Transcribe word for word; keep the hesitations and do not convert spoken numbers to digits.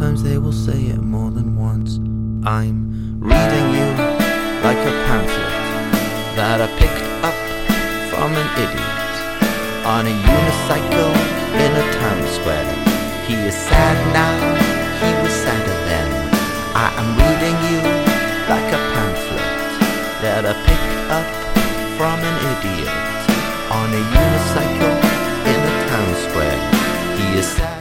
sometimes they will say it more than once. I'm reading you like a pamphlet that I picked up from an idiot on a unicycle in a town square. He is sad now, he was sadder then. I am reading you like a pamphlet that I picked up from an idiot on a unicycle in a town square. He is sad.